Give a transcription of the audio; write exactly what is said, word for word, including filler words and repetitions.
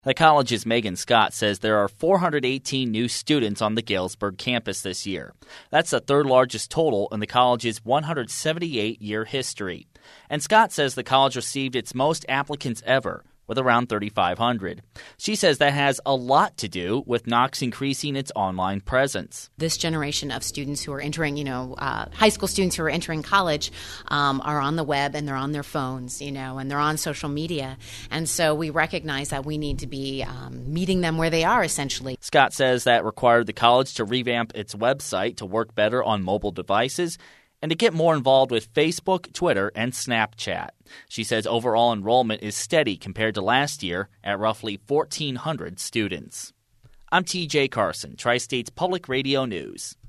The college's Megan Scott says there are four hundred eighteen new students on the Galesburg campus this year. That's the third largest total in the college's one hundred seventy-eight year history. And Scott says the college received its most applicants ever, with around thirty-five hundred. She says that has a lot to do with Knox increasing its online presence. This generation of students who are entering, you know, uh, high school students who are entering college um, are on the web and they're on their phones, you know, and they're on social media. And so we recognize that we need to be um, meeting them where they are, essentially. Scott says that required the college to revamp its website to work better on mobile devices and to get more involved with Facebook, Twitter, and Snapchat. She says overall enrollment is steady compared to last year at roughly fourteen hundred students. I'm T J Carson, Tri-States Public Radio News.